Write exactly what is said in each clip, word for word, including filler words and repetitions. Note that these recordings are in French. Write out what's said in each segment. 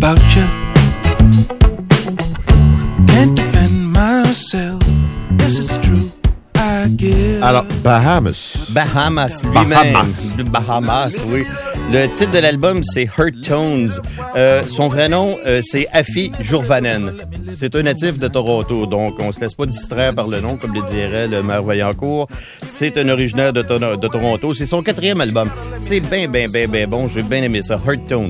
about you. Can't defend myself. Yes, it's true. I give. Alors, Bahamas. Bahamas, lui-même. Bahamas. Bahamas, oui. Le titre de l'album, c'est Hurt Tones. Euh, son vrai nom, euh, c'est Afi Jourvanen. C'est un natif de Toronto, donc on se laisse pas distraire par le nom, comme le dirait le maire Vaillancourt. C'est un originaire de, to- de Toronto. C'est son quatrième album. C'est bien, bien, bien, bien bon. J'ai bien aimé ça. Hurt Tones.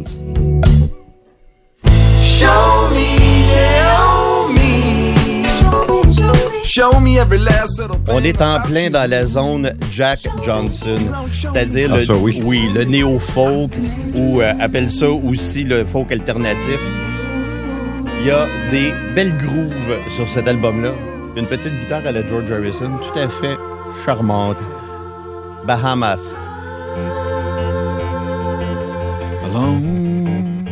Show me, show me. Show me every last little thing. On est en plein dans la zone Jack Johnson, c'est-à-dire Ah, le, ça, oui. oui, le néo-folk, ou euh, appelle ça aussi le folk alternatif. Il y a des belles grooves sur cet album-là. Une petite guitare à la George Harrison, tout à fait charmante. Bahamas. Alone.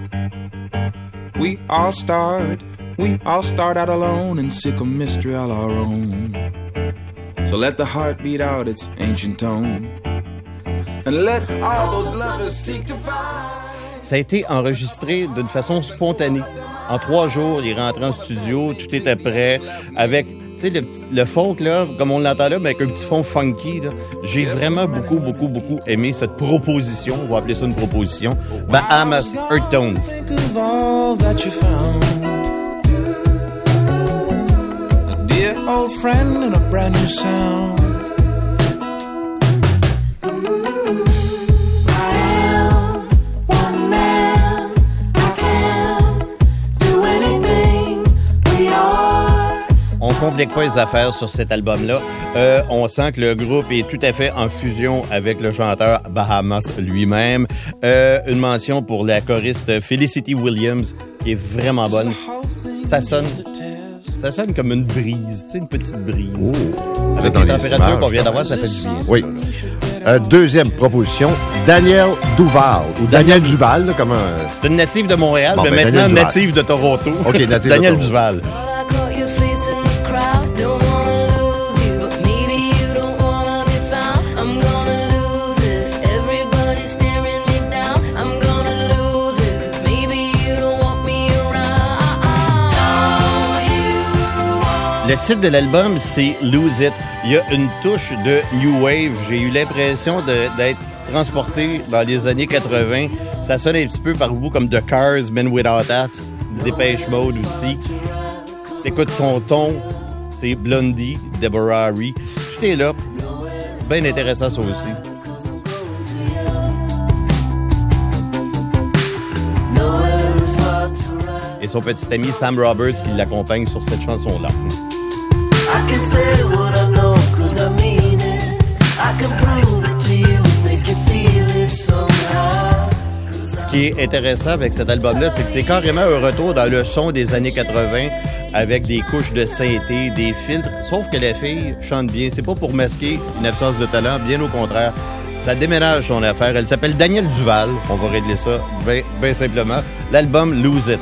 We all start, we all start out alone and sick of mystery all our own. So let the heart beat out its ancient tone and let all those lovers seek to find. Ça a été enregistré d'une façon spontanée. En trois jours, il est rentré en studio, tout était prêt, avec, tu sais, le, le folk, là, comme on l'entend là, mais avec un petit fond funky, là. J'ai vraiment beaucoup, beaucoup, beaucoup aimé cette proposition, on va appeler ça une proposition, Bahamas Hurt Tones. Think of all that you found. A dear old friend and a brand new sound. On complique pas les affaires sur cet album-là. Euh, on sent que le groupe est tout à fait en fusion avec le chanteur Bahamas lui-même. Euh, une mention pour la choriste Felicity Williams, qui est vraiment bonne. Ça sonne, ça sonne comme une brise, tu sais, une petite brise. Oh, Avec dans les les températures images. qu'on vient d'avoir, ça fait du bien. Oui. Euh, deuxième proposition, Daniel Duval, ou Daniel Duval, là, comme un... C'est une native de Montréal, Bon, mais ben, maintenant Daniel Duval. native de Toronto. OK, native de Daniel Toronto. Duval. Le titre de l'album, c'est Lose It. Il y a une touche de New Wave. J'ai eu l'impression de, d'être transporté dans les années quatre-vingts. Ça sonne un petit peu par bout comme The Cars, Men Without Hats, Depeche Mode aussi. T'écoutes son ton, c'est Blondie, Deborah Harry. Tout est là. Bien intéressant ça aussi. Et son petit ami Sam Roberts qui l'accompagne sur cette chanson-là. I can say what I know, cause I mean it. I can prove it to you, make you feel it somehow. Ce qui est intéressant avec cet album-là, c'est que c'est carrément un retour dans le son des années quatre-vingts avec des couches de synthé, des filtres. Sauf que la fille chante bien. C'est pas pour masquer une absence de talent, bien au contraire. Ça déménage son affaire. Elle s'appelle Daniel Duval. On va régler ça bien ben simplement. L'album Lose It.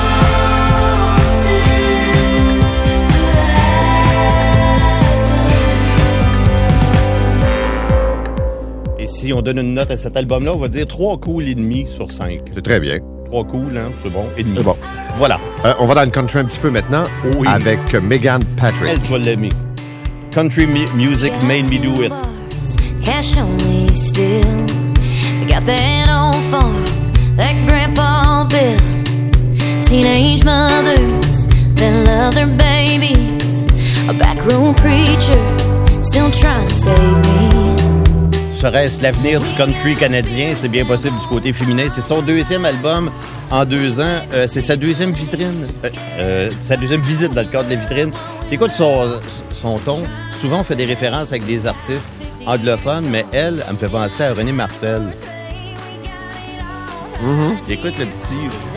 Si on donne une note à cet album-là, on va dire trois coups et demi sur cinq. C'est très bien. Trois coups, là, c'est bon, et demi. C'est bon. Voilà. Euh, on va dans le country un petit peu maintenant, Oui. avec euh, Megan Patrick. Elle, tu vas l'aimer. Country mu- music made me do it. Cash only still. We got that old farm that grandpa built. Teenage mothers that love their babies. A backroom preacher still trying to save me. Serait-ce l'avenir du country canadien? C'est bien possible du côté féminin. C'est son deuxième album en deux ans. Euh, c'est sa deuxième vitrine. Euh, euh, sa deuxième visite dans le cadre de la vitrine. Écoute son, son ton. Souvent, on fait des références avec des artistes anglophones, mais elle, elle me fait penser à René Martel. Mm-hmm. Écoute le petit...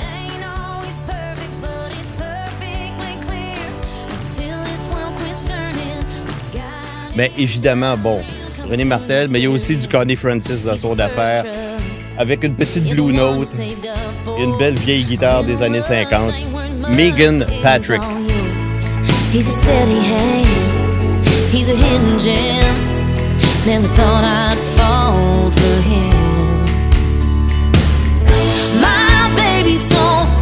Mais évidemment, bon, René Martel, mais il y a aussi du Connie Francis dans son affaire, avec une petite blue note et une belle vieille guitare des années cinquante. Megan Patrick. He's a steady hand, he's a hidden gem. Never thought I'd fall for him. My baby's so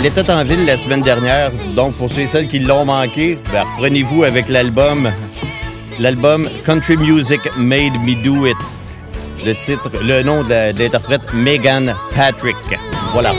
Elle était en ville la semaine dernière, donc pour ceux et celles qui l'ont manqué, ben, reprenez-vous avec l'album, l'album Country Music Made Me Do It. Le titre, le nom de, la, de l'interprète Megan Patrick. Voilà.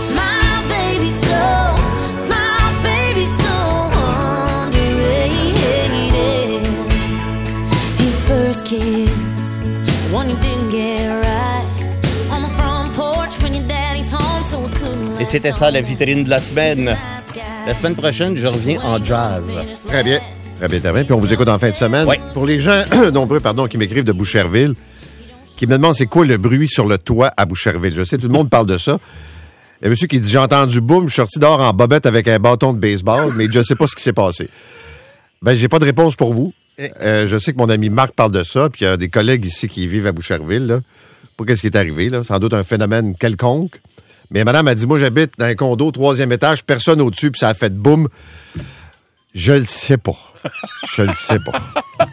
Et c'était ça, la vitrine de la semaine. La semaine prochaine, je reviens en jazz. Très bien. Très bien, très bien. Puis on vous écoute en fin de semaine. Oui. Pour les gens nombreux, pardon, qui m'écrivent de Boucherville, qui me demandent c'est quoi le bruit sur le toit à Boucherville. Je sais, tout le monde parle de ça. Il y a un monsieur qui dit, j'ai entendu boum, je suis sorti dehors en bobette avec un bâton de baseball, mais je ne sais pas ce qui s'est passé. Ben, j'ai pas de réponse pour vous. Euh, je sais que mon ami Marc parle de ça, puis il y a des collègues ici qui vivent à Boucherville, là. Pas qu'est-ce qui est arrivé, là. Sans doute un phénomène quelconque. Mais madame a dit, moi, j'habite dans un condo, troisième étage, personne au-dessus, puis ça a fait boum. Je le sais pas. Je le sais pas.